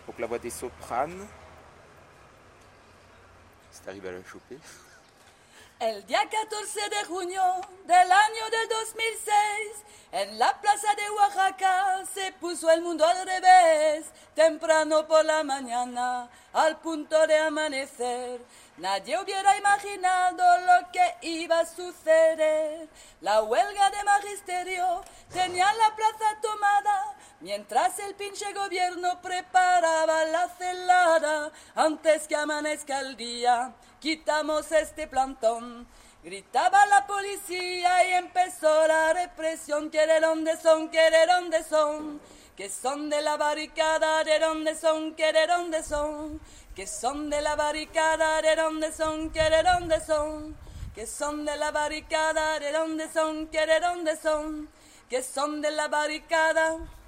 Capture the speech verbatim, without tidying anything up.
Donc la voix des sopranes. C'est arrivé à la choper. El día catorce de junio del año del dos mil seis, en la plaza de Oaxaca se puso el mundo al revés. Temprano por la mañana, al punto de amanecer, nadie hubiera imaginado lo que iba a suceder. La huelga de magisterio tenía la plaza tomada, mientras el pinche gobierno preparaba la celada. Antes que amanezca el día, quitamos este plantón. Gritaba la policía y empezó la represión. ¿Qué de dónde son? ¿Qué de dónde son? Que son de la barricada, ¿de dónde son? ¿Qué de dónde son? Que son de la barricada, ¿de dónde son? ¿Qué de dónde son? Que son de la barricada, ¿de dónde son? ¿Qué de dónde son? Que son de la barricada.